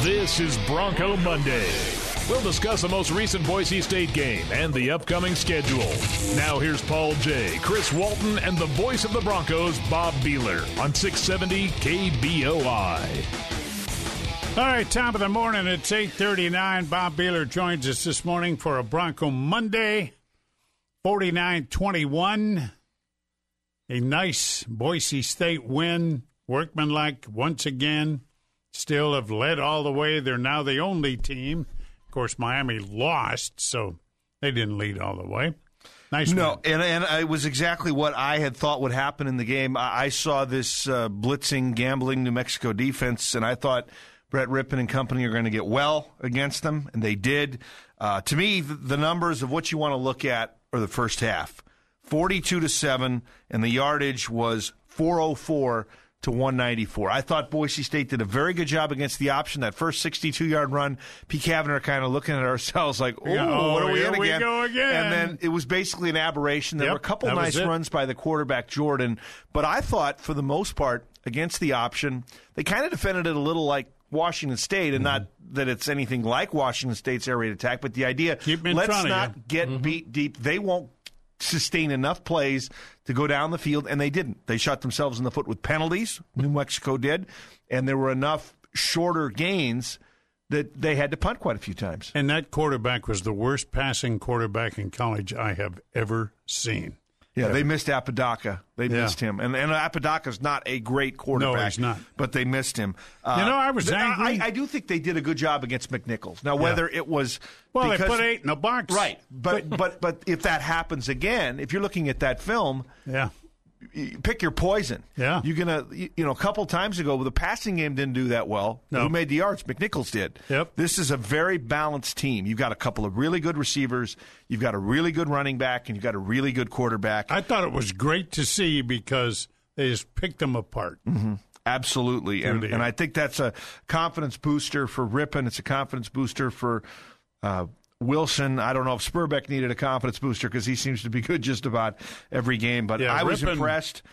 This is Bronco Monday. We'll discuss the most recent Boise State game and the upcoming schedule. Now here's Paul Jay, Chris Walton, and the voice of the Broncos, Bob Beeler, on 670 KBOI. All right, top of the morning, it's 8:39. Bob Beeler joins us this morning for a Bronco Monday, 49-21. A nice Boise State win, workmanlike once again. Still have led all the way. They're now the only team. Of course, Miami lost, so they didn't lead all the way. Nice No, win. and it was exactly what I had thought would happen in the game. I saw this blitzing, gambling New Mexico defense, and I thought Brett Rippon and company are going to get well against them, and they did. To me, the numbers of what you want to look at are the first half. 42-7, and the yardage was 404 to 194. I thought Boise State did a very good job against the option. That first 62-yard run, Pete Kavanaugh kind of looking at ourselves like, what are we in again? Go again? And then it was basically an aberration. There were a couple nice runs by the quarterback, Jordan. But I thought, for the most part, against the option, they kind of defended it a little like Washington State, and not that it's anything like Washington State's air raid attack, but the idea, let's not get beat deep. They won't sustain enough plays to go down the field, and they didn't. They shot themselves in the foot with penalties, New Mexico did, and there were enough shorter gains that they had to punt quite a few times. And that quarterback was the worst passing quarterback in college I have ever seen. Yeah, they missed Apodaca. They missed him. And Apodaca's not a great quarterback. No, he's not. But they missed him. I was angry. I do think they did a good job against McNichols. Now, whether it was they put 8 in the box. Right. But if that happens again, if you're looking at that film, pick your poison. Yeah. You're going to, a couple times ago, the passing game didn't do that well. No. Who made the yards? McNichols did. Yep. This is a very balanced team. You've got a couple of really good receivers. You've got a really good running back, and you've got a really good quarterback. I thought it was great to see because they just picked them apart. Mm-hmm. Absolutely. And I think that's a confidence booster for Rippon. It's a confidence booster for Wilson. I don't know if Spurbeck needed a confidence booster because he seems to be good just about every game. But I was impressed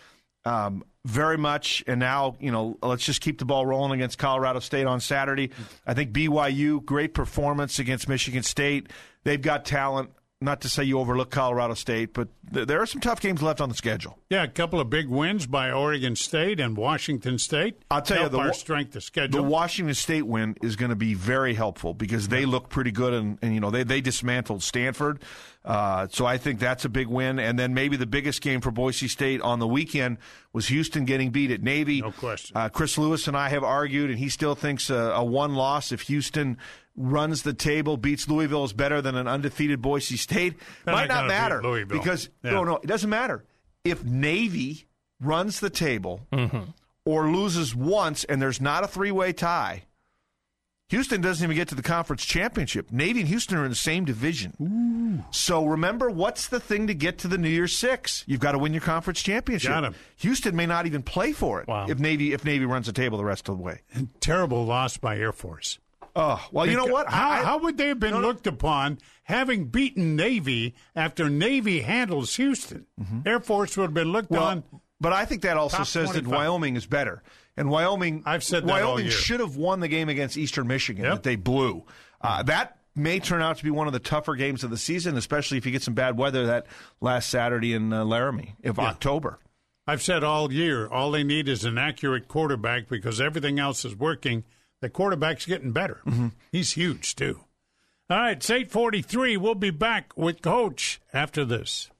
very much. And now, let's just keep the ball rolling against Colorado State on Saturday. I think BYU, great performance against Michigan State. They've got talent. Not to say you overlook Colorado State, but there are some tough games left on the schedule. Yeah, a couple of big wins by Oregon State and Washington State. I'll tell you, our strength of schedule. The Washington State win is going to be very helpful because they look pretty good, and they dismantled Stanford. So I think that's a big win. And then maybe the biggest game for Boise State on the weekend was Houston getting beat at Navy. No question. Chris Lewis and I have argued, and he still thinks a one loss if Houston runs the table, beats Louisville is better than an undefeated Boise State. Might not matter because no, it doesn't matter. If Navy runs the table or loses once and there's not a three-way tie, Houston doesn't even get to the conference championship. Navy and Houston are in the same division. Ooh. So remember, what's the thing to get to the New Year's Six? You've got to win your conference championship. Got him. Houston may not even play for it if Navy runs the table the rest of the way. And terrible loss by Air Force. Oh, well, you know what? How would they have been looked upon having beaten Navy after Navy handles Houston? Air Force would have been looked on. But I think that also says 25. That Wyoming is better. And Wyoming, I've said that all year. Should have won the game against Eastern Michigan that they blew. That may turn out to be one of the tougher games of the season, especially if you get some bad weather that last Saturday in Laramie of October. I've said all year, all they need is an accurate quarterback because everything else is working. The quarterback's getting better. He's huge, too. All right, it's 8:43. We'll be back with Coach after this.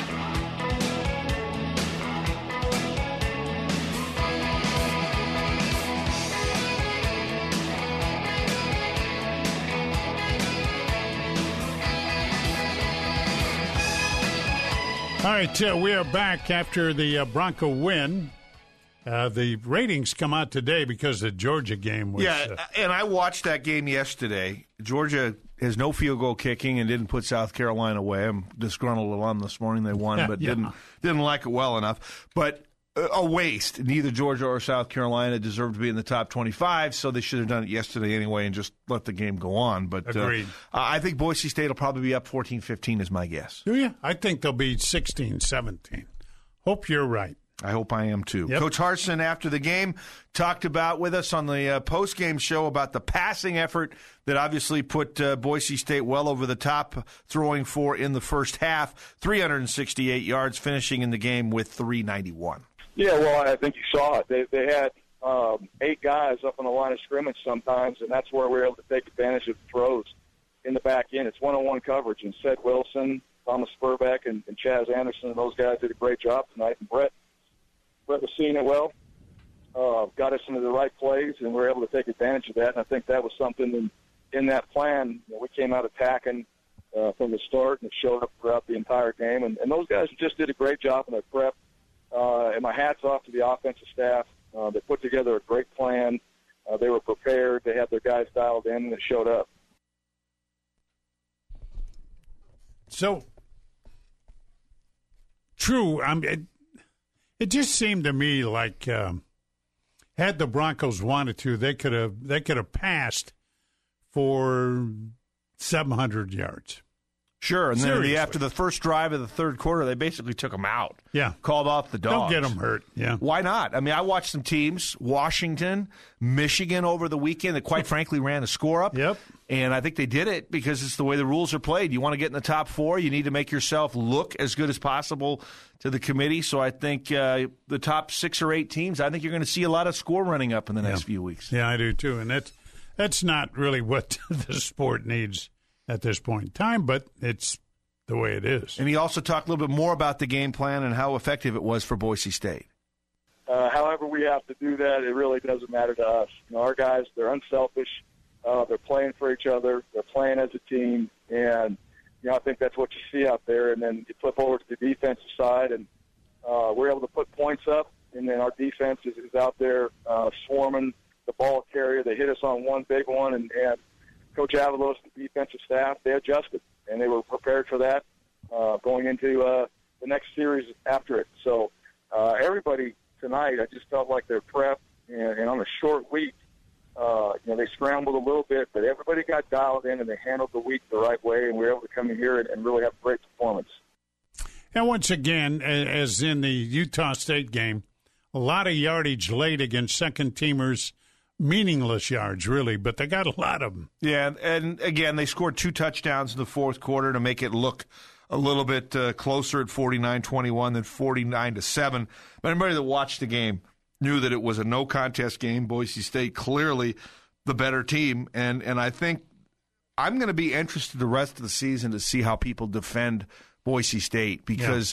All right, we are back after the Bronco win. The ratings come out today because the Georgia game was... and I watched that game yesterday. Georgia has no field goal kicking and didn't put South Carolina away. I'm disgruntled alum this morning. They won, but didn't like it well enough. But a waste. Neither Georgia or South Carolina deserved to be in the top 25, so they should have done it yesterday anyway and just let the game go on. But agreed. I think Boise State will probably be up 14-15 is my guess. Do you? I think they'll be 16-17. Hope you're right. I hope I am too. Yep. Coach Harsin, after the game, talked about with us on the post-game show about the passing effort that obviously put Boise State well over the top, throwing for in the first half, 368 yards, finishing in the game with 391. Yeah, well, I think you saw it. They had 8 guys up on the line of scrimmage sometimes, and that's where we were able to take advantage of the throws in the back end. It's one-on-one coverage, and Seth Wilson, Thomas Spurbeck, and Chaz Anderson, and those guys did a great job tonight. And Brett was seeing it well, got us into the right plays, and we were able to take advantage of that. And I think that was something in that plan. We came out attacking from the start, and it showed up throughout the entire game. And those guys just did a great job in their prep. And my hat's off to the offensive staff. They put together a great plan. They were prepared. They had their guys dialed in, and it showed up. So, true. It just seemed to me like had the Broncos wanted to, they could have passed for 700 yards. Sure, and Seriously. then after the first drive of the third quarter, they basically took them out. Yeah. Called off the dogs. Don't get them hurt. Yeah. Why not? I mean, I watched some teams, Washington, Michigan over the weekend, that quite frankly ran a score up. Yep. And I think they did it because it's the way the rules are played. You want to get in the top 4, you need to make yourself look as good as possible to the committee. So I think the top 6 or 8 teams, I think you're going to see a lot of score running up in the next few weeks. Yeah, I do too. And that's not really what the sport needs at this point in time, but it's the way it is. And he also talked a little bit more about the game plan and how effective it was for Boise State. However we have to do that, it really doesn't matter to us. Our guys, they're unselfish. They're playing for each other. They're playing as a team. And, I think that's what you see out there. And then you flip over to the defensive side, and we're able to put points up. And then our defense is out there swarming the ball carrier. They hit us on one big one, and Coach Avalos, the defensive staff, they adjusted, and they were prepared for that going into the next series after it. So everybody tonight, I just felt like they're prepped, and on a short week, they scrambled a little bit, but everybody got dialed in, and they handled the week the right way, and we were able to come in here and really have a great performance. And once again, as in the Utah State game, a lot of yardage late against second-teamers, meaningless yards, really, but they got a lot of them. Yeah, and again, they scored 2 touchdowns in the fourth quarter to make it look a little bit closer at 49-21 than 49-7. But anybody that watched the game knew that it was a no-contest game. Boise State clearly the better team, and I think I'm going to be interested the rest of the season to see how people defend Boise State because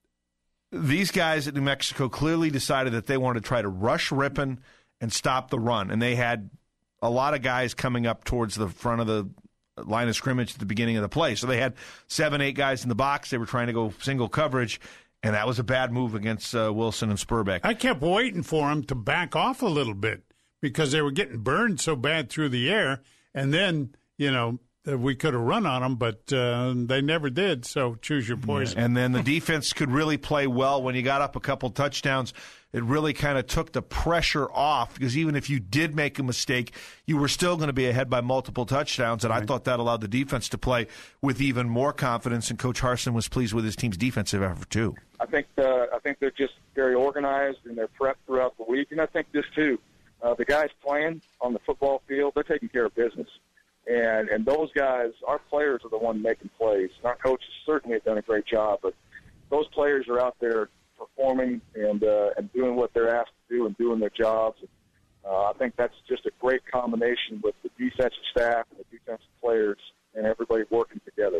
these guys at New Mexico clearly decided that they wanted to try to rush Rippon and stop the run. And they had a lot of guys coming up towards the front of the line of scrimmage at the beginning of the play. So they had 7, 8 guys in the box. They were trying to go single coverage, and that was a bad move against Wilson and Spurbeck. I kept waiting for them to back off a little bit because they were getting burned so bad through the air. And then, we could have run on them, but they never did, so choose your poison. And then the defense could really play well when you got up a couple touchdowns. It really kind of took the pressure off because even if you did make a mistake, you were still going to be ahead by multiple touchdowns, and I thought that allowed the defense to play with even more confidence, and Coach Harsin was pleased with his team's defensive effort, too. I think they're just very organized, and they're prepped throughout the week, and I think this, too. The guys playing on the football field, they're taking care of business. And those guys, our players are the ones making plays. And our coaches certainly have done a great job, but those players are out there performing and doing what they're asked to do and doing their jobs. I think that's just a great combination with the defensive staff and the defensive players and everybody working together.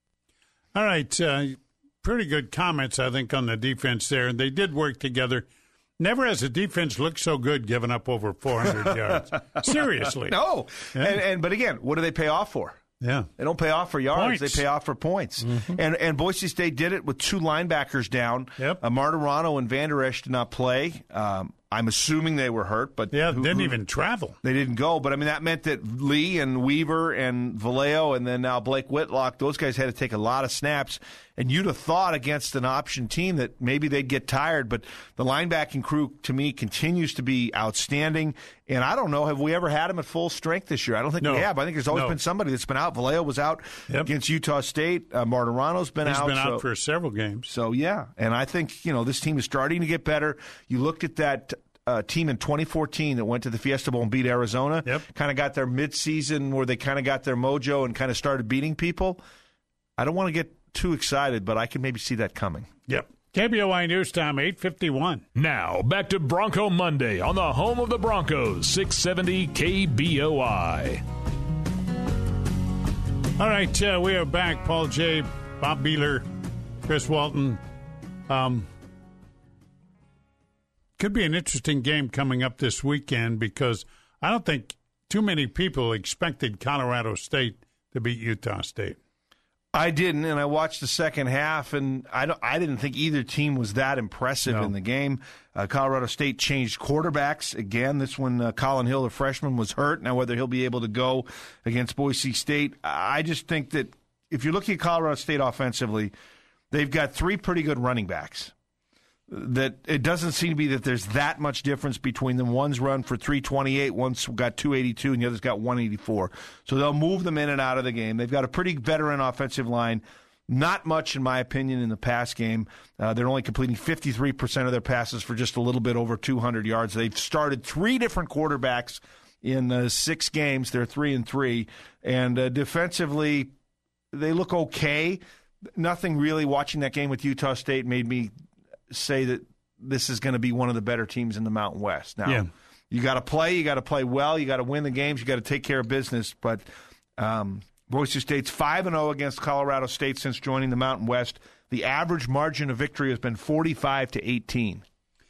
All right. Pretty good comments, I think, on the defense there. And they did work together. Never has a defense looked so good giving up over 400 yards. Seriously. No. Yeah. But again, what do they pay off for? Yeah. They don't pay off for yards. Points. They pay off for points. Mm-hmm. And Boise State did it with 2 linebackers down. Yep. Martirano and Van Der Esch did not play. I'm assuming they were hurt, but didn't even travel. They didn't go, but I mean that meant that Lee and Weaver and Vallejo and then now Blake Whitlock, those guys had to take a lot of snaps, And you'd have thought against an option team that maybe they'd get tired, but the linebacking crew, to me, continues to be outstanding. And I don't know, have we ever had them at full strength this year? I don't think we have. I think there's always been somebody that's been out. Vallejo was out against Utah State. Martirano's been out. He's been out for several games. So, yeah. And I think, this team is starting to get better. You looked at that team in 2014 that went to the Fiesta Bowl and beat Arizona. Kind of got their midseason where they kind of got their mojo and kind of started beating people. I don't want to get too excited, but I can maybe see that coming. KBOI News Time, 8:51. Now, back to Bronco Monday on the home of the Broncos, 670 KBOI. All right, we are back. Paul Jay, Bob Beeler, Chris Walton. Could be an interesting game coming up this weekend because I don't think too many people expected Colorado State to beat Utah State. I didn't, and I watched the second half, and I didn't think either team was that impressive in the game. Colorado State changed quarterbacks again. This one, Colin Hill, the freshman, was hurt. Now, whether he'll be able to go against Boise State, I just think that if you're looking at Colorado State offensively, they've got three pretty good running backs. That it doesn't seem to be that there's that much difference between them. One's run for 328, one's got 282, and the other's got 184. So they'll move them in and out of the game. They've got a pretty veteran offensive line. Not much, in my opinion, in the pass game. They're only completing 53% of their passes for just a little bit over 200 yards. They've started three different quarterbacks in 6 games. They're 3-3. And defensively, they look okay. Nothing really watching that game with Utah State made me say that this is going to be one of the better teams in the Mountain West. Now, you got to play well, you got to win the games, you got to take care of business. But Boise State's 5-0 against Colorado State since joining the Mountain West. The average margin of victory has been 45-18.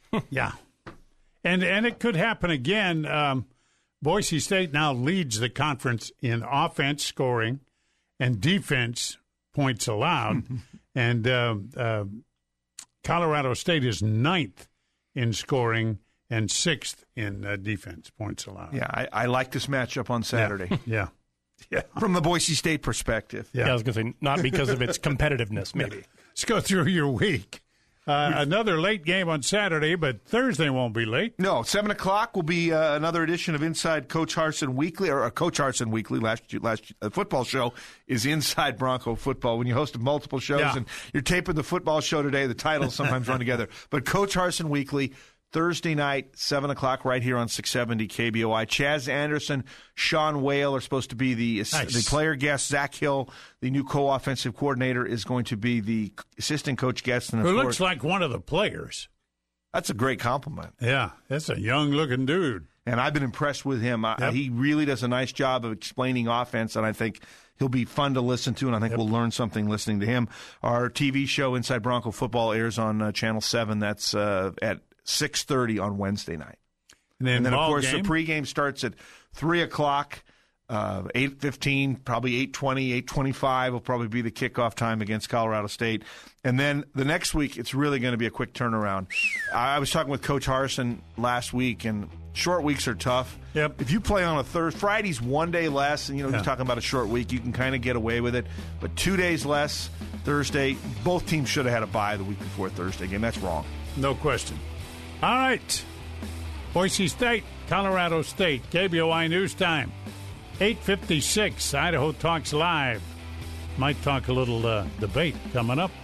And it could happen again. Boise State now leads the conference in offense scoring and defense points allowed, and Colorado State is 9th in scoring and 6th in defense points allowed. Yeah, I like this matchup on Saturday. Yeah. From the Boise State perspective. Yeah, I was going to say, not because of its competitiveness, maybe. Let's go through your week. Another late game on Saturday, but Thursday won't be late. No, 7 o'clock will be another edition of Inside Coach Harsin Weekly, or Coach Harsin Weekly. Last football show is Inside Bronco Football. When you host multiple shows and you're taping the football show today, the titles sometimes run together. But Coach Harsin Weekly, Thursday night, 7 o'clock, right here on 670 KBOI. Chaz Anderson, Sean Whale are supposed to be the player guest. Zach Hill, the new co-offensive coordinator, is going to be the assistant coach guest. Who looks like one of the players. That's a great compliment. Yeah, that's a young-looking dude. And I've been impressed with him. He really does a nice job of explaining offense, and I think he'll be fun to listen to, and I think we'll learn something listening to him. Our TV show, Inside Bronco Football, airs on Channel 7. That's at 6:30 on Wednesday night. And then of course, the pregame starts at 3 o'clock, 8:15, probably 8:20, 8:25 will probably be the kickoff time against Colorado State. And then the next week, it's really going to be a quick turnaround. I was talking with Coach Harsin last week, and short weeks are tough. If you play on a Thursday, Friday's one day less, and he's talking about a short week, you can kind of get away with it. But 2 days less, Thursday, both teams should have had a bye the week before Thursday game. That's wrong. No question. All right. Boise State, Colorado State, KBOI News Time. 8:56, Idaho Talks Live. Might talk a little debate coming up.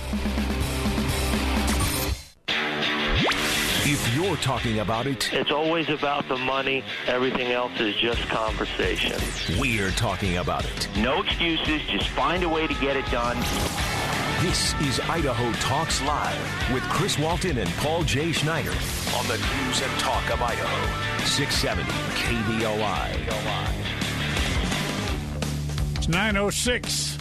If you're talking about it, it's always about the money. Everything else is just conversation. We're talking about it. No excuses. Just find a way to get it done. This is Idaho Talks Live with Chris Walton and Paul J. Schneider on the News and Talk of Idaho. 670 KBOI. It's 9:06.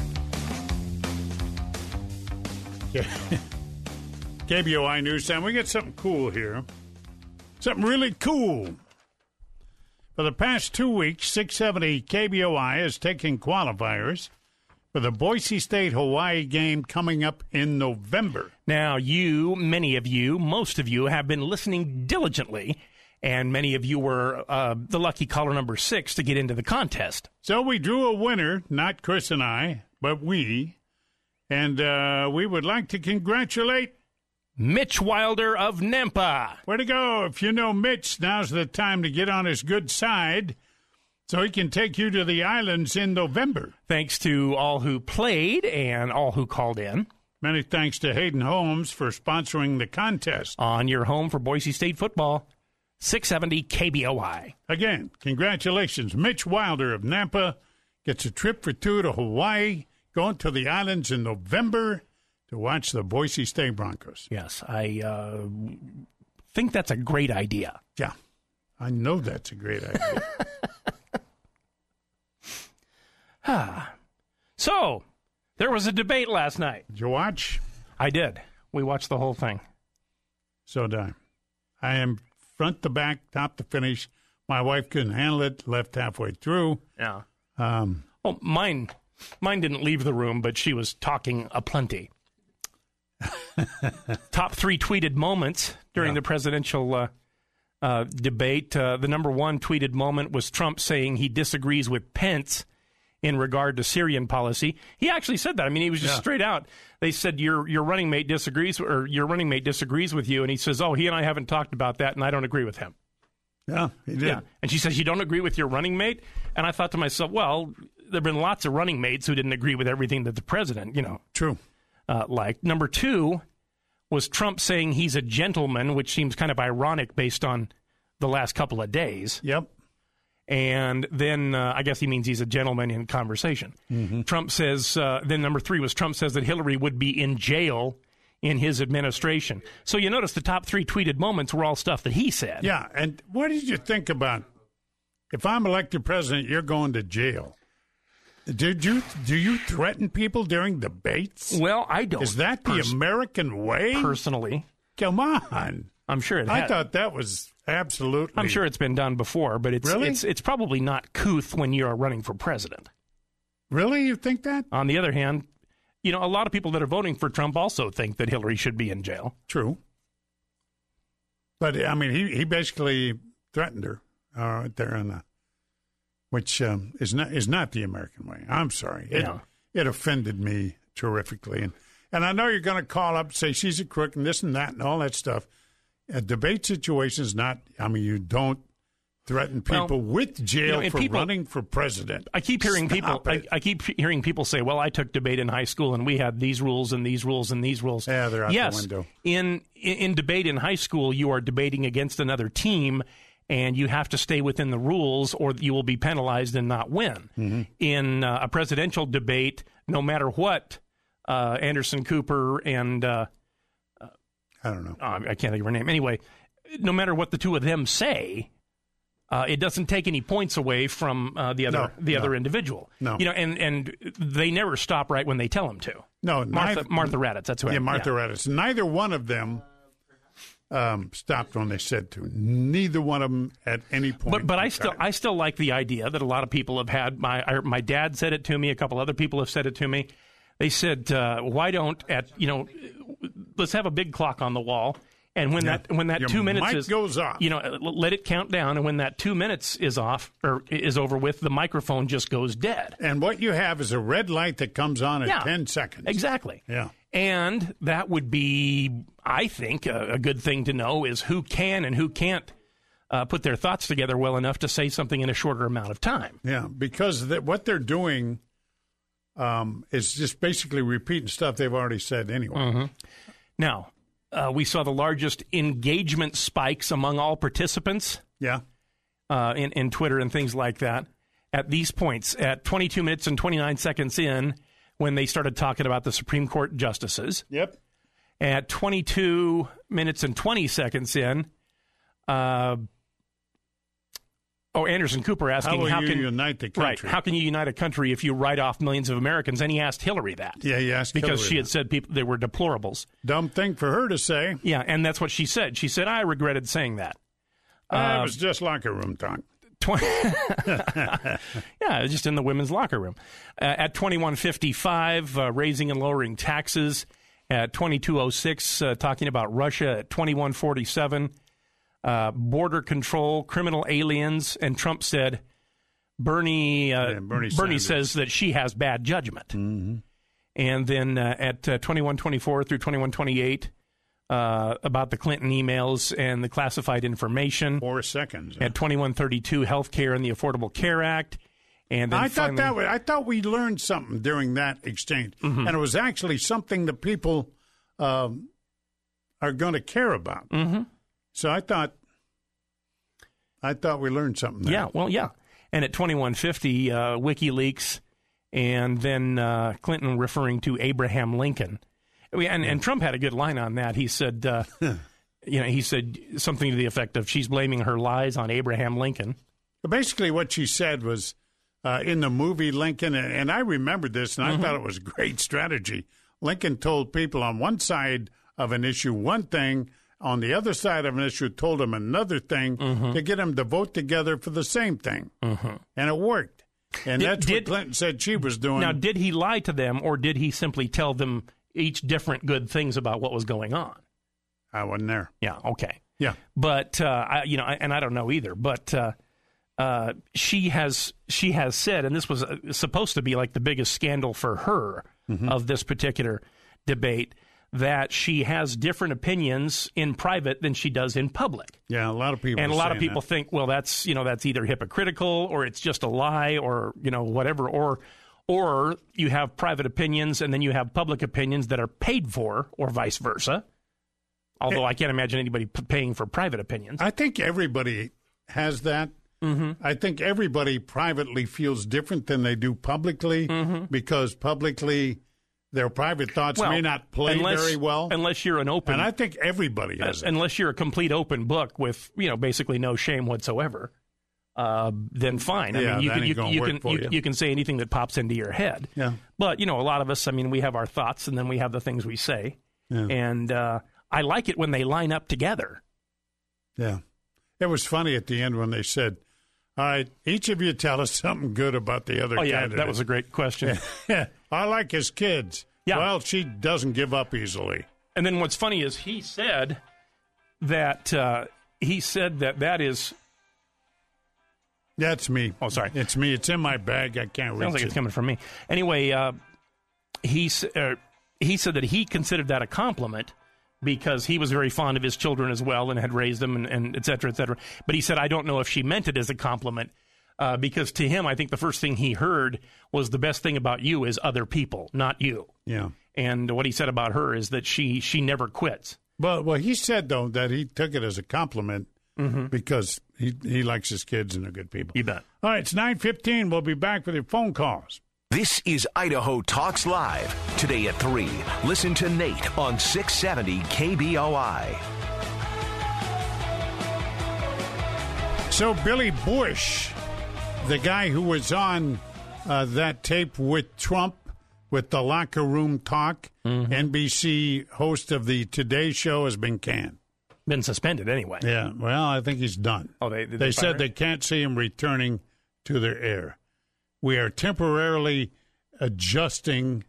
KBOI News Time. We got something cool here. Something really cool. For the past 2 weeks, 670 KBOI has taken qualifiers for the Boise State-Hawaii game coming up in November. Now, many of you, most of you have been listening diligently, and many of you were the lucky caller number 6 to get into the contest. So we drew a winner, not Chris and I, but we. And we would like to congratulate Mitch Wilder of Nampa. Way to go. If you know Mitch, now's the time to get on his good side so he can take you to the islands in November. Thanks to all who played and all who called in. Many thanks to Hayden Holmes for sponsoring the contest. On your home for Boise State football, 670 KBOI. Again, congratulations. Mitch Wilder of Nampa gets a trip for two to Hawaii, going to the islands in November to watch the Boise State Broncos. Yes, I think that's a great idea. Yeah, I know that's a great idea. So, there was a debate last night. Did you watch? I did. We watched the whole thing. So did I. I am front to back, top to finish. My wife couldn't handle it, left halfway through. Yeah. Well, mine didn't leave the room, but she was talking aplenty. Top 3 tweeted moments during the presidential debate. The number 1 tweeted moment was Trump saying he disagrees with Pence in regard to Syrian policy. He actually said that. I mean, he was just straight out. They said your running mate disagrees, or your running mate disagrees with you, and he says, "Oh, he and I haven't talked about that, and I don't agree with him." Yeah, he did. Yeah. And she says, "You don't agree with your running mate?" And I thought to myself, well, there've been lots of running mates who didn't agree with everything that the president, True. liked. Number 2 was Trump saying he's a gentleman, which seems kind of ironic based on the last couple of days. Yep. And then I guess he means he's a gentleman in conversation. Mm-hmm. Trump says, then number 3 was Trump says that Hillary would be in jail in his administration. So you notice the top 3 tweeted moments were all stuff that he said. Yeah, and what did you think about, if I'm elected president, you're going to jail? Do you threaten people during debates? Well, I don't. Is that the American way? Personally. Come on. I'm sure it I thought that was absolutely... I'm sure it's been done before, but it's probably not couth when you're running for president. Really? You think that? On the other hand, a lot of people that are voting for Trump also think that Hillary should be in jail. True. But, I mean, he basically threatened her right there in the... which is not the American way. I'm sorry. It offended me terrifically. And I know you're going to call up and say she's a crook and this and that and all that stuff. A debate situation is not, you don't threaten people with jail for running for president. I keep hearing I keep hearing people say, well, I took debate in high school and we had these rules and these rules and these rules. Yeah, they're out the window. In debate in high school, you are debating against another team, and you have to stay within the rules or you will be penalized and not win. Mm-hmm. In a presidential debate, no matter what, Anderson Cooper and... I don't know. I can't think of her name. Anyway, no matter what the two of them say, it doesn't take any points away from the other individual. No. And they never stop right when they tell them to. No. Martha Raddatz, that's who. Yeah, Martha Raddatz. Neither one of them stopped when they said to. Neither one of them at any point. But I still like the idea that a lot of people have had. My dad said it to me. A couple other people have said it to me. They said, "Why don't let's have a big clock on the wall, and when that 2 minutes goes off, let it count down, and when that 2 minutes is off or is over with, the microphone just goes dead. And what you have is a red light that comes on at 10 seconds. Exactly. Yeah. And that would be, I think, a good thing to know is who can and who can't put their thoughts together well enough to say something in a shorter amount of time. Yeah, because what they're doing is just basically repeating stuff they've already said anyway. Mm-hmm. Now, we saw the largest engagement spikes among all participants. Yeah. In Twitter and things like that. At these points, at 22 minutes and 29 seconds in, when they started talking about the Supreme Court justices. Yep. At 22 minutes and 20 seconds in, Anderson Cooper asking, how can you unite the country? Right, how can you unite a country if you write off millions of Americans? And he asked Hillary that. Yeah, he asked because Hillary she had said they were deplorables. Dumb thing for her to say. Yeah, and that's what she said. She said, I regretted saying that. It was just locker room talk. Yeah, it was just in the women's locker room. At 21:55, raising and lowering taxes. At 22:06, talking about Russia. At 21:47, border control, criminal aliens. And Trump said, Bernie says that she has bad judgment. Mm-hmm. And then at 2124 through 2128, about the Clinton emails and the classified information. 4 seconds. At 2132, health care and the Affordable Care Act. And then I thought we learned something during that exchange, and it was actually something that people are going to care about. So I thought we learned something there. Yeah, well, yeah. And at 2150, WikiLeaks, and then Clinton referring to Abraham Lincoln. And Trump had a good line on that. He said, he said something to the effect of, she's blaming her lies on Abraham Lincoln. Basically what she said was, in the movie Lincoln, and I remembered this, and I thought it was a great strategy. Lincoln told people on one side of an issue one thing, on the other side of an issue told them another thing to get them to vote together for the same thing. And it worked. And that's what Clinton said she was doing. Now, did he lie to them, or did he simply tell them each different good things about what was going on? I wasn't there. Yeah, okay. Yeah. But, and I don't know either, but she has said, and this was supposed to be like the biggest scandal for her of this particular debate, that she has different opinions in private than she does in public. Yeah, a lot of people. And a lot of people think, well, that's either hypocritical, or it's just a lie, or whatever, or you have private opinions and then you have public opinions that are paid for, or vice versa. Although I can't imagine anybody paying for private opinions. I think everybody has that. I think everybody privately feels different than they do publicly, because publicly their private thoughts may not play very well. Unless you're an open... And I think everybody has it. Unless you're a complete open book with, basically no shame whatsoever, then fine. Yeah, I mean, you can say anything that pops into your head. Yeah. But, a lot of us, we have our thoughts, and then we have the things we say. Yeah. And I like it when they line up together. Yeah. It was funny at the end when they said, all right, each of you tell us something good about the other candidate. That was a great question. Yeah. I like his kids. Yeah. Well, she doesn't give up easily. And then what's funny is he said that that is... That's me. Oh, sorry. It's me. It's in my bag. I can't reach it. Sounds like it's coming from me. Anyway, he said that he considered that a compliment, because he was very fond of his children as well and had raised them and et cetera, et cetera. But he said, I don't know if she meant it as a compliment, because to him, I think the first thing he heard was, the best thing about you is other people, not you. Yeah. And what he said about her is that she never quits. Well, he said, though, that he took it as a compliment because he likes his kids and they're good people. You bet. All right, it's 9:15. We'll be back with your phone calls. This is Idaho Talks Live. Today at 3, listen to Nate on 670 KBOI. So Billy Bush, the guy who was on that tape with Trump with the locker room talk, NBC host of the Today Show, has been canned. Been suspended anyway. Yeah, well, I think he's done. Oh, they said they can't see him returning to their air. We are temporarily adjusting,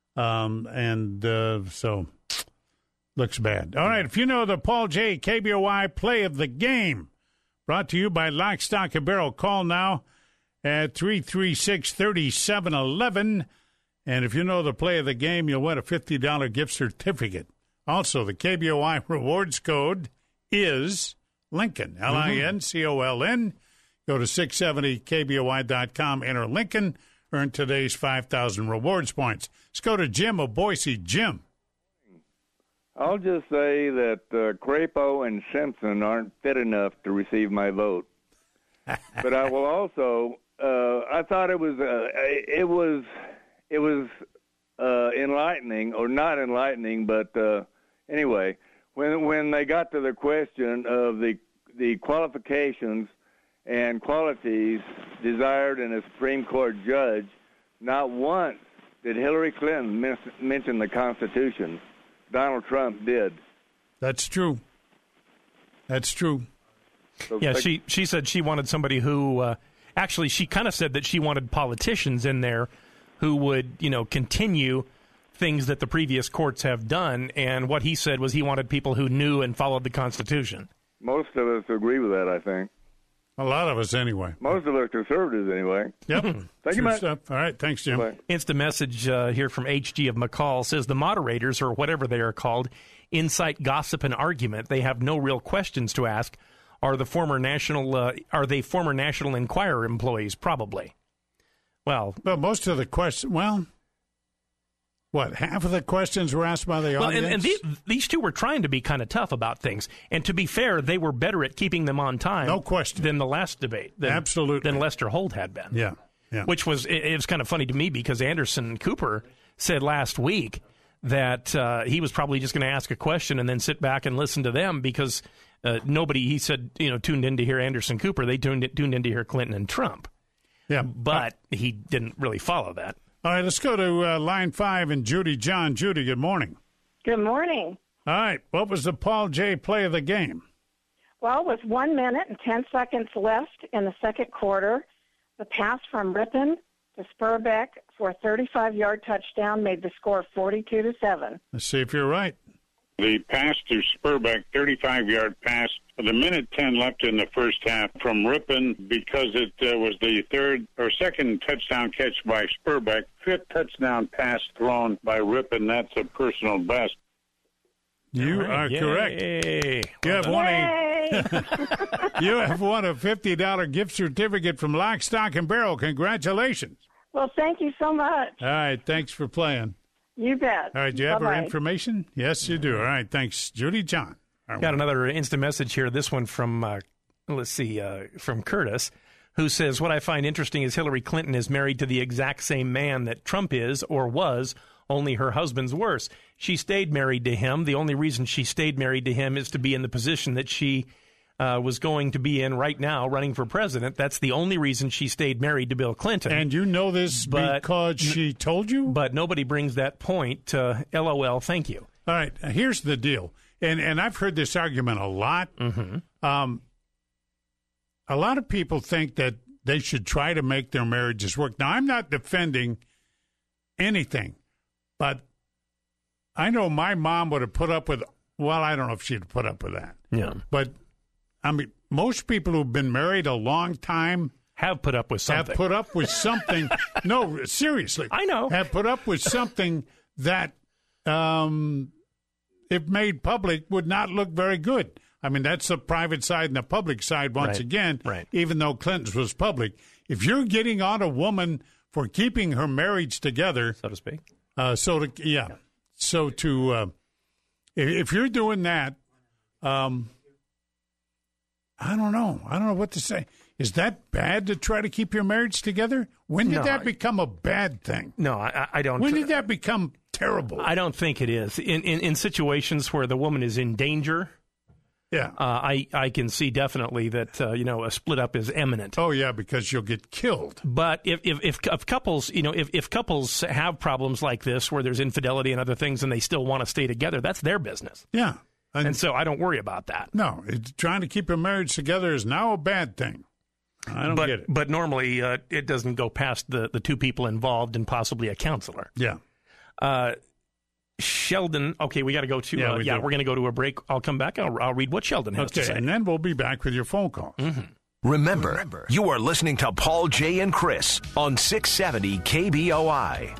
so looks bad. All right, if you know the Paul J. KBOI play of the game, brought to you by Lock, Stock, and Barrel. Call now at 336-3711. And if you know the play of the game, you'll win a $50 gift certificate. Also, the KBOI rewards code is Lincoln, Lincoln. Go to 670KBOI.com, enter Lincoln, earn today's 5,000 rewards points. Let's go to Jim of Boise. Jim. I'll just say that Crapo and Simpson aren't fit enough to receive my vote. But I will also, I thought it was enlightening, or not enlightening, but anyway, when they got to the question of the qualifications and qualities desired in a Supreme Court judge, not once did Hillary Clinton mention the Constitution. Donald Trump did. That's true. So yeah, she said she wanted somebody who, actually she kind of said that she wanted politicians in there who would, continue things that the previous courts have done, and what he said was he wanted people who knew and followed the Constitution. Most of us agree with that, I think. A lot of us, anyway. Most of us conservatives, anyway. Yep. Thank you, Matt. All right. Thanks, Jim. Bye. Instant message here from HG of McCall says the moderators, or whatever they are called, incite gossip and argument. They have no real questions to ask. Are they former National Enquirer employees? Probably. Well, most of the questions. Well, what? Half of the questions were asked by the audience. And these two were trying to be kind of tough about things. And to be fair, they were better at keeping them on time. No question. Than the last debate. Absolutely. Than Lester Holt had been. Yeah. Which was kind of funny to me because Anderson Cooper said last week that he was probably just going to ask a question and then sit back and listen to them because nobody, he said, tuned in to hear Anderson Cooper. They tuned in to hear Clinton and Trump. Yeah. But he didn't really follow that. All right, let's go to line 5 and Judy John. Judy, good morning. Good morning. All right, what was the Paul J. play of the game? Well, with 1 minute and 10 seconds left in the second quarter, the pass from Rippon to Spurbeck for a 35-yard touchdown made the score 42-7. Let's see if you're right. The pass to Spurbeck, 35-yard pass, with a minute 10 left in the first half from Rippon because it was the second touchdown catch by Spurbeck, fifth touchdown pass thrown by Rippon. That's a personal best. You are correct. You have won you have won a $50 gift certificate from Lock, Stock, and Barrel. Congratulations. Well, thank you so much. All right, thanks for playing. You bet. All right, do you have Bye-bye. our information? Yes, you do. All right, thanks. Judy John. Got another instant message here. This one from, from Curtis, who says, what I find interesting is Hillary Clinton is married to the exact same man that Trump is or was, only her husband's worse. She stayed married to him. The only reason she stayed married to him is to be in the position that she was going to be in right now, running for president. That's the only reason she stayed married to Bill Clinton. And you know this because she told you? But nobody brings that point. LOL, thank you. All right, here's the deal. And I've heard this argument a lot. Mm-hmm. A lot of people think that they should try to make their marriages work. Now, I'm not defending anything, but I know my mom would have put up with, well, I don't know if she'd put up with that. Yeah. But, I mean, most people who've been married a long time have put up with something. Have put up with something. No, seriously. I know. Have put up with something that, if made public, would not look very good. I mean, that's the private side and the public side once again, even though Clinton's was public. If you're getting on a woman for keeping her marriage together, so to speak, if you're doing that, I don't know. I don't know what to say. Is that bad to try to keep your marriage together? When did that become a bad thing? No, I don't. When did that become terrible? I don't think it is. In situations where the woman is in danger, I can see definitely that a split up is imminent. Oh yeah, because you'll get killed. But if couples, if couples have problems like this where there's infidelity and other things, and they still want to stay together, that's their business. Yeah, and so I don't worry about that. No, trying to keep a marriage together is now a bad thing. I don't get it. But normally it doesn't go past the two people involved and possibly a counselor. Yeah. Sheldon, okay, we got to go to, we're going to go to a break. I'll come back. I'll read what Sheldon has to say. And then we'll be back with your phone calls. Mm-hmm. Remember, you are listening to Paul, Jay, and Chris on 670 KBOI.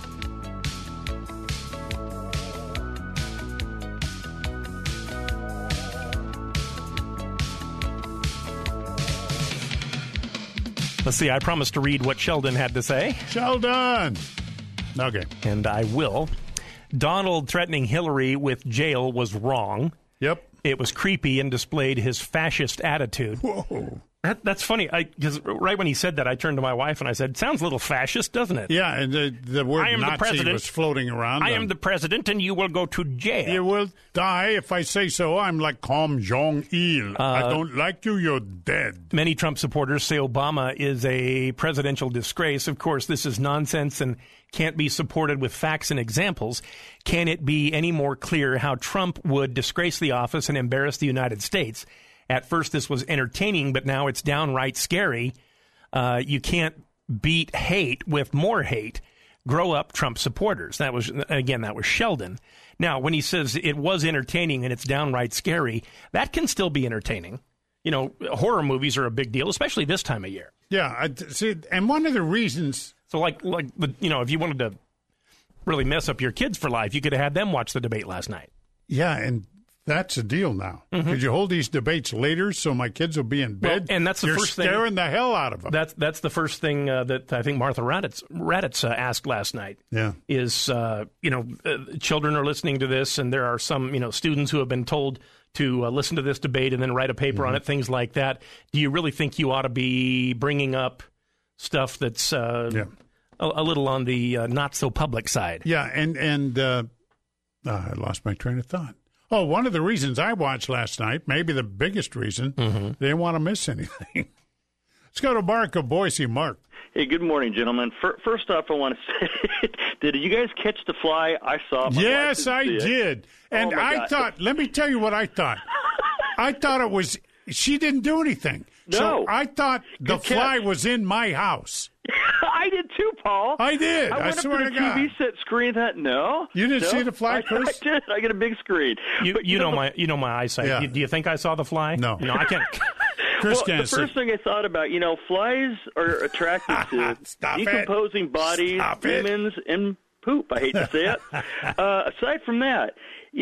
Let's see, I promised to read what Sheldon had to say. Sheldon! Okay. And I will. Donald threatening Hillary with jail was wrong. Yep. It was creepy and displayed his fascist attitude. Whoa. That's funny, because right when he said that, I turned to my wife and I said, sounds a little fascist, doesn't it? Yeah, and the word Nazi was floating around. I am the president, and you will go to jail. You will die if I say so. I'm like Kim Jong-il. I don't like you, you're dead. Many Trump supporters say Obama is a presidential disgrace. Of course, this is nonsense and can't be supported with facts and examples. Can it be any more clear how Trump would disgrace the office and embarrass the United States? At first, this was entertaining, but now it's downright scary. You can't beat hate with more hate. Grow up, Trump supporters. That was Sheldon. Now, when he says it was entertaining and it's downright scary, that can still be entertaining. horror movies are a big deal, especially this time of year. Yeah, see, and one of the reasons. So, if you wanted to really mess up your kids for life, you could have had them watch the debate last night. Yeah, and that's a deal now. Could you hold these debates later so my kids will be in bed? Well, and that's the first thing. You're scaring the hell out of them. That's the first thing that I think Martha Raddatz asked last night. Yeah, is children are listening to this, and there are some students who have been told to listen to this debate and then write a paper on it, things like that. Do you really think you ought to be bringing up stuff that's a little on the not so public side? Yeah, and I lost my train of thought. Oh, one of the reasons I watched last night, maybe the biggest reason, they didn't want to miss anything. Let's go to Mark of Boise. Mark. Hey, good morning, gentlemen. First off, I want to say, did you guys catch the fly? I saw it. Yes, I did. And I thought, let me tell you what I thought. I thought it was, she didn't do anything. No. So I thought the fly was in my house. I did too, Paul. I did. I went swear up to the to God. TV set screen and thought, no. You didn't see the fly, Chris? I did. I got a big screen. You know my eyesight. Yeah. Do you think I saw the fly? No. I can't. Chris well, can't the first thing I thought about, flies are attracted to decomposing bodies, demons, and poop. I hate to say it. Aside from that,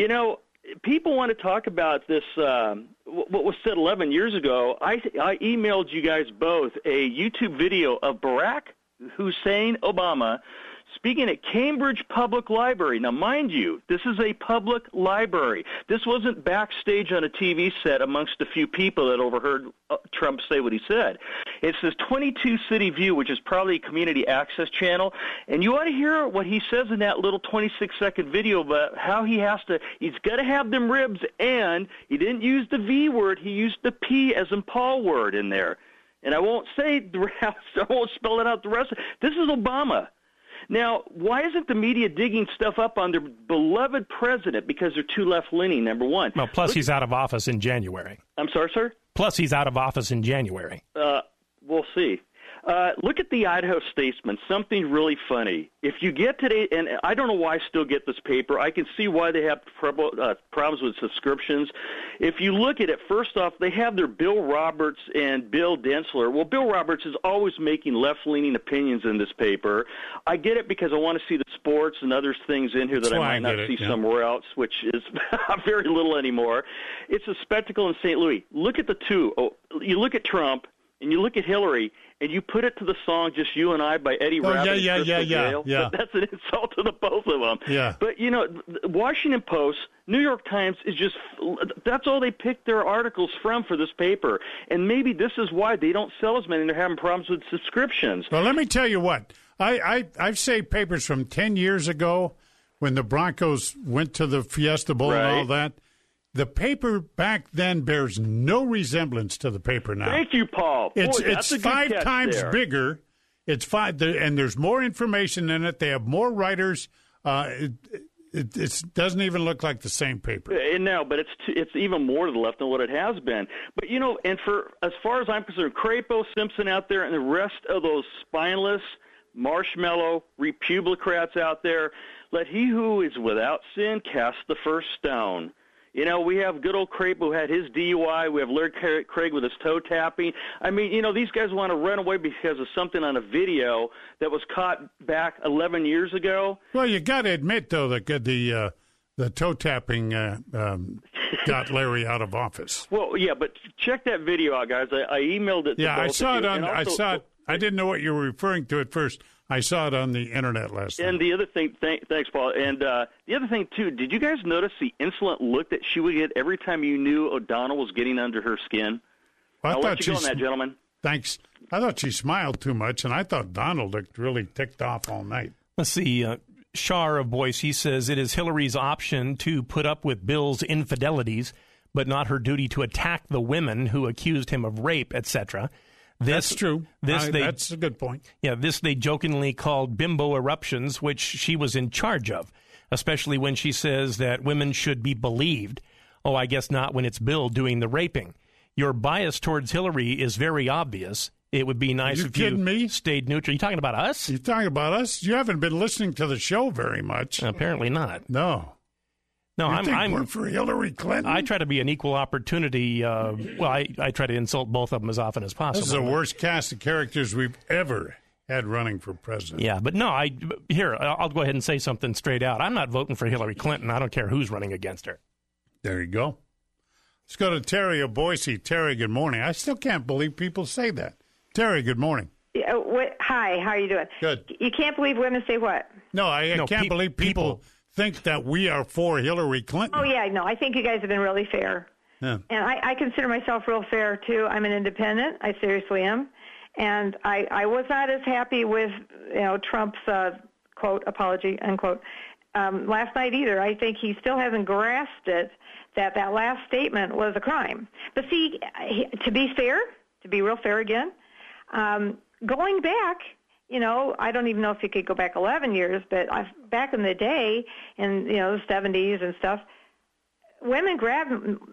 people want to talk about this, what was said 11 years ago. I emailed you guys both a YouTube video of Barack Hussein Obama speaking at Cambridge Public Library. Now, mind you, this is a public library. This wasn't backstage on a TV set amongst a few people that overheard Trump say what he said. It's this 22-city view, which is probably a community access channel, and you ought to hear what he says in that little 26-second video about how he's got to have them ribs, and he didn't use the V word, he used the P as in Paul word in there. And I won't say the rest, I won't spell it out the rest. This is Obama. Now, why isn't the media digging stuff up on their beloved president? Because they're too left-leaning, number one. Well, plus he's out of office in January. I'm sorry, sir? Plus he's out of office in January. We'll see. Look at the Idaho Statesman, something really funny. If you get today, and I don't know why I still get this paper. I can see why they have problems with subscriptions. If you look at it, first off, they have their Bill Roberts and Bill Densler. Well, Bill Roberts is always making left-leaning opinions in this paper. I get it because I want to see the sports and other things in here that I might not see somewhere else, which is very little anymore. It's a spectacle in St. Louis. Look at the two. You look at Trump, and you look at Hillary, and you put it to the song "Just You and I" by Eddie Rabbitt. Yeah. That's an insult to the both of them. Yeah. But Washington Post, New York Times is just—that's all they pick their articles from for this paper. And maybe this is why they don't sell as many. They're having problems with subscriptions. Well, let me tell you what. I've saved papers from 10 years ago when the Broncos went to the Fiesta Bowl and all that. The paper back then bears no resemblance to the paper now. Thank you, Paul. It's 5 times bigger. It's 5, and there's more information in it. They have more writers. It doesn't even look like the same paper. No, but it's even more to the left than what it has been. But and for as far as I'm concerned, Crapo, Simpson out there, and the rest of those spineless, marshmallow republicrats out there, let he who is without sin cast the first stone. We have good old Crape who had his DUI. We have Larry Craig with his toe tapping. I mean, these guys want to run away because of something on a video that was caught back 11 years ago. Well, you got to admit, though, that the toe tapping got Larry out of office. Well, yeah, but check that video out, guys. I emailed it. Yeah, to both I saw of it you. on. I saw it. I didn't know what you were referring to at first. I saw it on the internet last night. And the other thing, thanks, Paul. And the other thing, too, did you guys notice the insolent look that she would get every time you knew O'Donnell was getting under her skin? Well, I'll let you go on that, gentlemen. Thanks. I thought she smiled too much, and I thought Donald looked really ticked off all night. Let's see. Shar of Boise says it is Hillary's option to put up with Bill's infidelities, but not her duty to attack the women who accused him of rape, etc. That's true. That's a good point. Yeah, this they jokingly called bimbo eruptions, which she was in charge of, especially when she says that women should be believed. Oh, I guess not when it's Bill doing the raping. Your bias towards Hillary is very obvious. It would be nice if you stayed neutral. You talking about us? You talking about us? You haven't been listening to the show very much. Apparently not. No. No, I'm we're for Hillary Clinton. I try to be an equal opportunity. I try to insult both of them as often as possible. This is the worst cast of characters we've ever had running for president. Yeah, but no, I'll go ahead and say something straight out. I'm not voting for Hillary Clinton. I don't care who's running against her. There you go. Let's go to Terry of Boise. Terry, good morning. I still can't believe people say that. Terry, good morning. Yeah, hi, how are you doing? Good. You can't believe women say what? No, I can't believe people think that we are for Hillary Clinton. Oh, yeah, no, I think you guys have been really fair. Yeah. And I consider myself real fair, too. I'm an independent. I seriously am. And I was not as happy with, Trump's, quote, apology, unquote, last night either. I think he still hasn't grasped it, that last statement was a crime. But see, to be fair, to be real fair again, going back, I don't even know if you could go back 11 years, but back in the day, in the 70s and stuff, men grabbed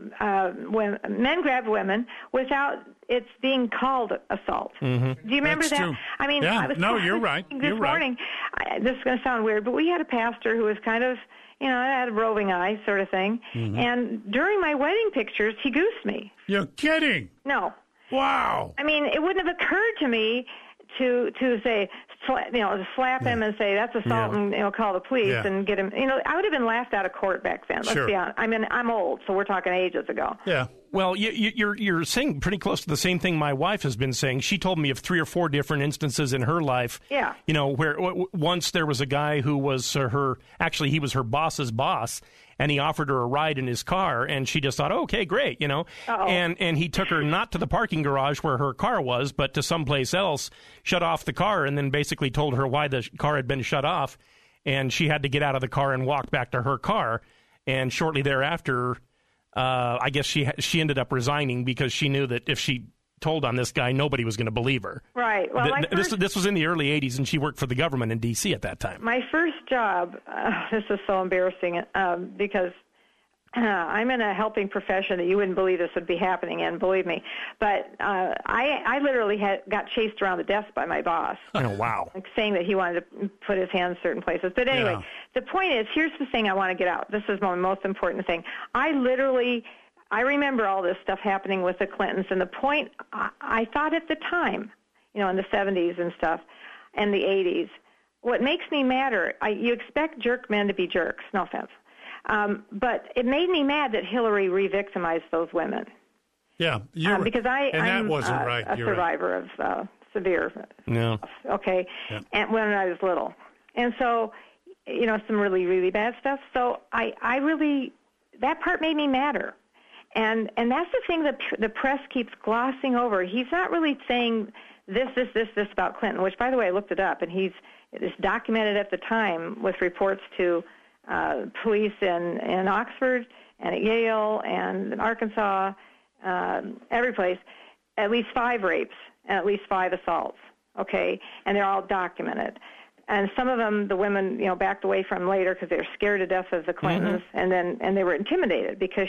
women without it being called assault. Mm-hmm. Do you remember That's that? true. I mean, you're right. This morning, this is going to sound weird, but we had a pastor who was kind of, had a roving eye sort of thing. Mm-hmm. And during my wedding pictures, he goosed me. You're kidding. No. Wow. I mean, it wouldn't have occurred to me to say, slap him and say that's assault and call the police and get him. I would have been laughed out of court back then. Let's be honest. I mean, I'm old, so we're talking ages ago. Yeah. Well, you're saying pretty close to the same thing my wife has been saying. She told me of 3 or 4 different instances in her life. Yeah. Where once there was a guy who was he was her boss's boss, and he offered her a ride in his car, and she just thought, okay, great, and he took her not to the parking garage where her car was, but to someplace else, shut off the car, and then basically told her why the car had been shut off, and she had to get out of the car and walk back to her car, and shortly thereafter, I guess she ended up resigning because she knew that if she told on this guy, nobody was going to believe her. Right. Well, this was in the early 80s, and she worked for the government in D.C. at that time. My first job, this is so embarrassing because I'm in a helping profession that you wouldn't believe this would be happening in, believe me. But I literally got chased around the desk by my boss. Oh, wow. Saying that he wanted to put his hands certain places. But anyway, The point is, here's the thing I want to get out. This is my most important thing. I remember all this stuff happening with the Clintons, and the point I thought at the time, in the 70s and stuff, and the 80s, what makes me madder, you expect jerk men to be jerks, no offense, but it made me mad that Hillary re-victimized those women. Yeah, because I'm that wasn't right. A survivor of severe stuff, okay, and when I was little. And so, some really, really bad stuff. So I really, that part made me madder. And that's the thing that the press keeps glossing over. He's not really saying this about Clinton, which, by the way, I looked it up, and it's documented at the time with reports to police in Oxford and at Yale and in Arkansas, every place, at least 5 rapes and at least 5 assaults, okay? And they're all documented. And some of them, the women, backed away from later because they were scared to death of the Clintons, and they were intimidated because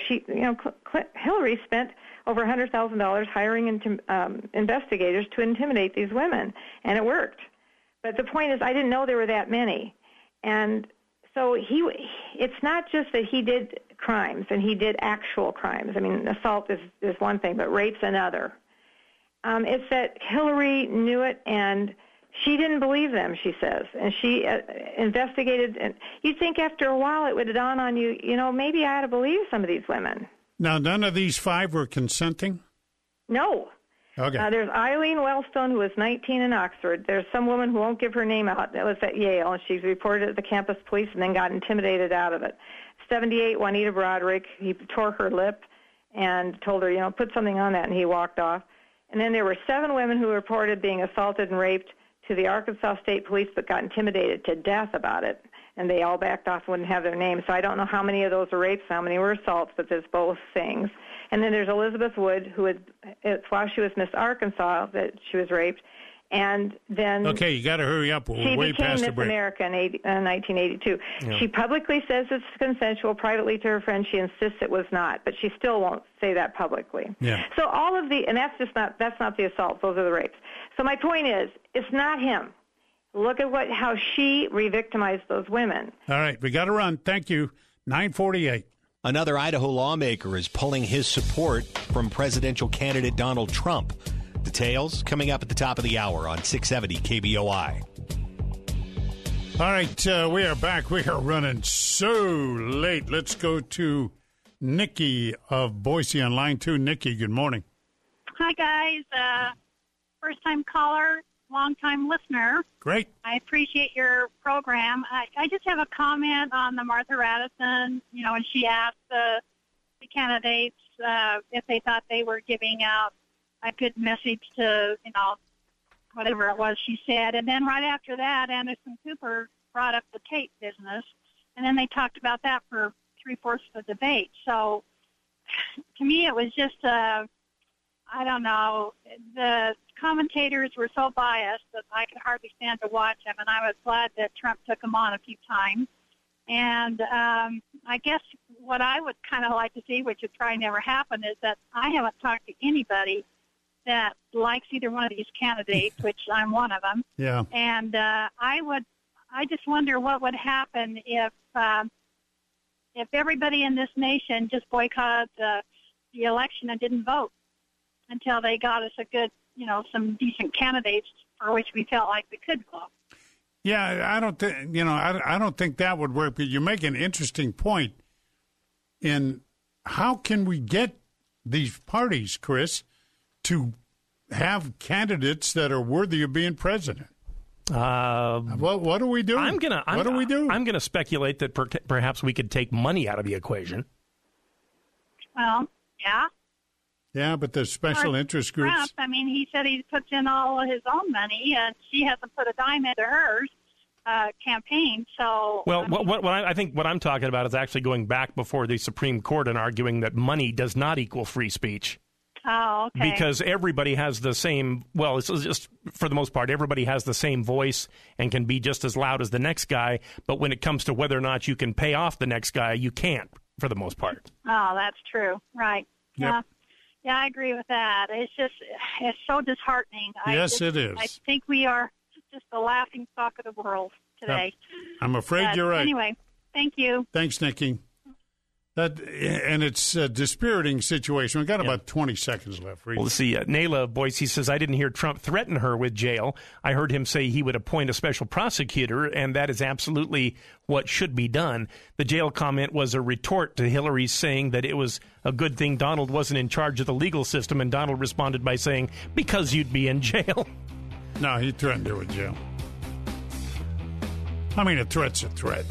Hillary spent over $100,000 hiring investigators to intimidate these women, and it worked. But the point is, I didn't know there were that many, and so it's not just that he did crimes and he did actual crimes. I mean, assault is one thing, but rape's another. It's that Hillary knew it and she didn't believe them, she says, and she investigated. And you'd think after a while it would dawn on you, maybe I ought to believe some of these women. Now, none of these 5 were consenting? No. Okay. There's Eileen Wellstone, who was 19 in Oxford. There's some woman who won't give her name out that was at Yale, and she's reported at the campus police and then got intimidated out of it. 78, Juanita Broderick, he tore her lip and told her, put something on that, and he walked off. And then there were 7 women who reported being assaulted and raped to the Arkansas State Police but got intimidated to death about it, and they all backed off and wouldn't have their names. So I don't know how many of those were rapes, how many were assaults, but there's both things. And then there's Elizabeth Wood, who while she was Miss Arkansas, that she was raped, and then okay, you got to hurry up. We're way past the break. She became Miss America in 1982. Yeah. She publicly says it's consensual. Privately to her friends, she insists it was not, but she still won't say that publicly. Yeah. So all of and that's not the assaults. Those are the rapes. So my point is, it's not him. Look at how she re-victimized those women. All right, we got to run. Thank you. 9:48. Another Idaho lawmaker is pulling his support from presidential candidate Donald Trump. Details coming up at the top of the hour on 670 KBOI. All right, we are back. We are running so late. Let's go to Nikki of Boise on line 2. Nikki, good morning. Hi, guys. First-time caller, long-time listener. Great. I appreciate your program. I just have a comment on the Martha Radisson, when she asked the candidates if they thought they were giving out a good message to, whatever it was she said. And then right after that, Anderson Cooper brought up the tape business, and then they talked about that for three-fourths of the debate. So to me, it was just, I don't know, the commentators were so biased that I could hardly stand to watch them, and I was glad that Trump took them on a few times. And I guess what I would kind of like to see, which would probably never happen, is that I haven't talked to anybody that likes either one of these candidates, which I'm one of them. Yeah. And I just wonder what would happen if everybody in this nation just boycotted the election and didn't vote until they got us a good, some decent candidates for which we felt like we could vote. Yeah, I don't think, I don't think that would work. But you make an interesting point in how can we get these parties, Chris, to have candidates that are worthy of being president? What do we do? What do we do? I'm gonna speculate that perhaps we could take money out of the equation. Well, yeah. Yeah, but there's special interest groups. Trump, I mean, he said he puts in all of his own money, and she hasn't put a dime into hers campaign. So, well, I think what I'm talking about is actually going back before the Supreme Court and arguing that money does not equal free speech. Oh, okay. Because everybody has the same, well, it's just for the most part, everybody has the same voice and can be just as loud as the next guy. But when it comes to whether or not you can pay off the next guy, you can't for the most part. Oh, that's true. Right. Yep. Yeah. Yeah, I agree with that. It's so disheartening. Yes, it is. I think we are just the laughing stock of the world today. I'm afraid you're right. Anyway, thank you. Thanks, Nikki. And it's a dispiriting situation. We've got about 20 seconds left. Well, let's see. Nayla of Boise says, I didn't hear Trump threaten her with jail. I heard him say he would appoint a special prosecutor, and that is absolutely what should be done. The jail comment was a retort to Hillary's saying that it was a good thing Donald wasn't in charge of the legal system, and Donald responded by saying, because you'd be in jail. No, he threatened her with jail. I mean, a threat's a threat.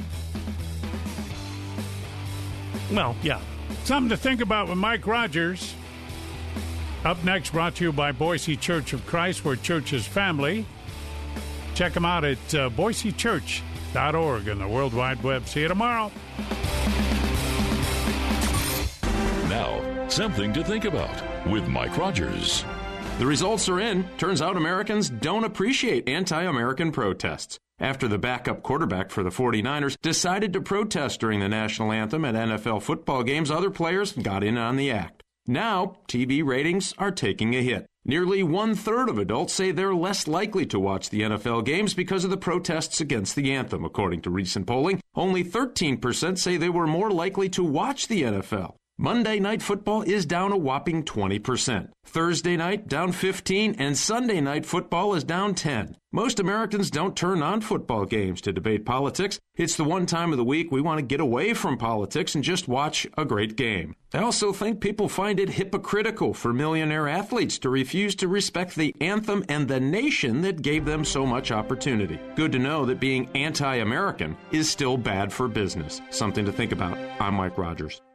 Well, yeah. Something to think about with Mike Rogers. Up next, brought to you by Boise Church of Christ, where church is family. Check them out at boisechurch.org and the World Wide Web. See you tomorrow. Now, something to think about with Mike Rogers. The results are in. Turns out Americans don't appreciate anti-American protests. After the backup quarterback for the 49ers decided to protest during the national anthem at NFL football games, other players got in on the act. Now, TV ratings are taking a hit. Nearly one-third of adults say they're less likely to watch the NFL games because of the protests against the anthem, according to recent polling. Only 13% say they were more likely to watch the NFL. Monday Night Football is down a whopping 20%. Thursday night, down 15%, and Sunday Night Football is down 10%. Most Americans don't turn on football games to debate politics. It's the one time of the week we want to get away from politics and just watch a great game. I also think people find it hypocritical for millionaire athletes to refuse to respect the anthem and the nation that gave them so much opportunity. Good to know that being anti-American is still bad for business. Something to think about. I'm Mike Rogers.